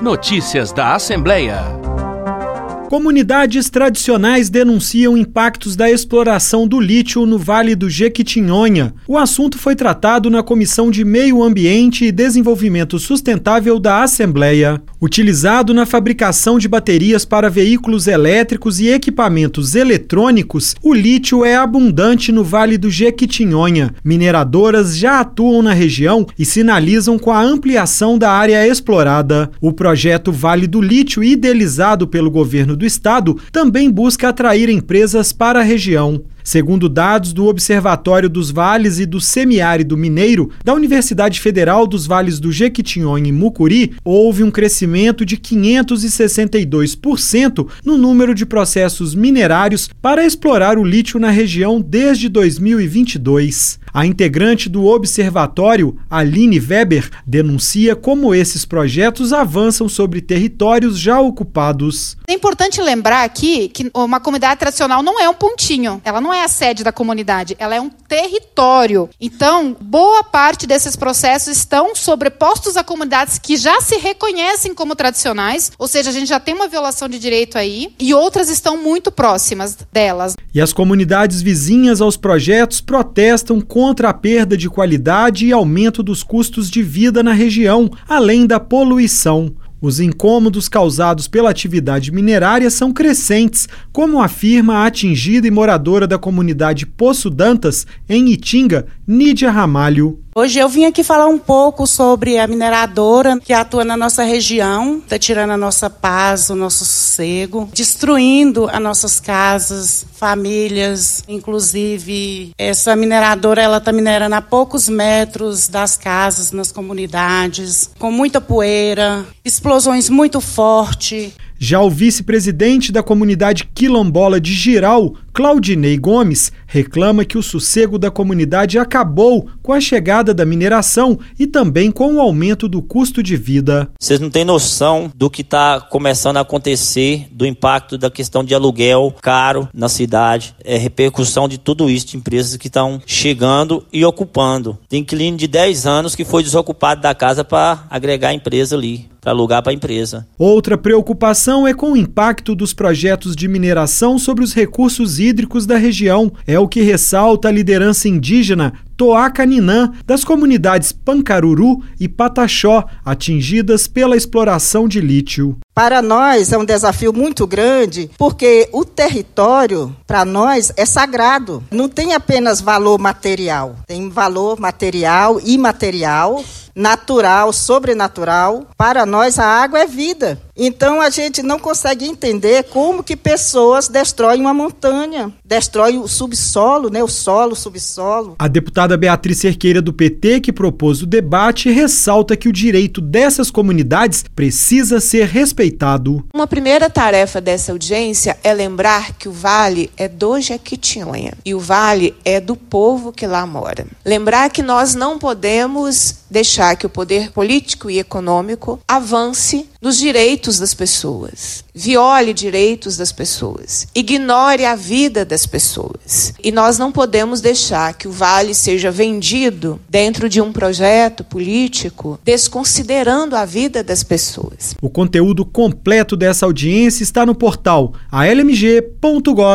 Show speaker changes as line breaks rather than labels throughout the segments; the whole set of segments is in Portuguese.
Notícias da Assembleia.
Comunidades tradicionais denunciam impactos da exploração do lítio no Vale do Jequitinhonha. O assunto foi tratado na Comissão de Meio Ambiente e Desenvolvimento Sustentável da Assembleia. Utilizado na fabricação de baterias para veículos elétricos e equipamentos eletrônicos, o lítio é abundante no Vale do Jequitinhonha. Mineradoras já atuam na região e sinalizam com a ampliação da área explorada. O projeto Vale do Lítio, idealizado pelo governo do estado, também busca atrair empresas para a região. Segundo dados do Observatório dos Vales e do Semiárido Mineiro da Universidade Federal dos Vales do Jequitinhonha e Mucuri, houve um crescimento de 562% no número de processos minerários para explorar o lítio na região desde 2022. A integrante do observatório, Aline Weber, denuncia como esses projetos avançam sobre territórios já ocupados.
É importante lembrar aqui que uma comunidade tradicional não é um pontinho, ela não é a sede da comunidade, ela é um território. Então, boa parte desses processos estão sobrepostos a comunidades que já se reconhecem como tradicionais, ou seja, a gente já tem uma violação de direito aí, e outras estão muito próximas delas.
E as comunidades vizinhas aos projetos protestam contra a perda de qualidade e aumento dos custos de vida na região, além da poluição. Os incômodos causados pela atividade minerária são crescentes, como afirma a atingida e moradora da comunidade Poço Dantas, em Itinga, Nídia Ramalho.
Hoje eu vim aqui falar um pouco sobre a mineradora que atua na nossa região, está tirando a nossa paz, o nosso sossego, destruindo as nossas casas, famílias. Inclusive, essa mineradora ela está minerando a poucos metros das casas, nas comunidades, com muita poeira, explosões muito fortes.
Já o vice-presidente da comunidade quilombola de Jirau, Claudinei Gomes, reclama que o sossego da comunidade acabou com a chegada da mineração e também com o aumento do custo de vida.
Vocês não têm noção do que está começando a acontecer, do impacto da questão de aluguel caro na cidade, repercussão de tudo isso, de empresas que estão chegando e ocupando. Tem inquilino de 10 anos que foi desocupado da casa para agregar a empresa ali, para alugar para a empresa.
Outra preocupação é com o impacto dos projetos de mineração sobre os recursos hídricos da região. É o que ressalta a liderança indígena Toacaninã, das comunidades Pancaruru e Pataxó, atingidas pela exploração de lítio.
Para nós é um desafio muito grande, porque o território, para nós, é sagrado. Não tem apenas valor material, tem valor material, imaterial, natural, sobrenatural. Para nós, a água é vida. Então, a gente não consegue entender como que pessoas destroem uma montanha, destroem o subsolo, né? O solo, o subsolo.
A deputada Beatriz Cerqueira, do PT, que propôs o debate, ressalta que o direito dessas comunidades precisa ser respeitado.
Uma primeira tarefa dessa audiência é lembrar que o Vale é do Jequitinhonha e o Vale é do povo que lá mora. Lembrar que nós não podemos deixar que o poder político e econômico avance nos direitos das pessoas, viole direitos das pessoas, ignore a vida das pessoas. E nós não podemos deixar que o Vale seja vendido dentro de um projeto político, desconsiderando a vida das pessoas.
O conteúdo completo dessa audiência está no portal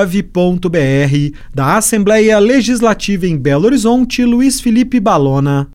almg.gov.br. Da Assembleia Legislativa em Belo Horizonte, Luiz Felipe Balona.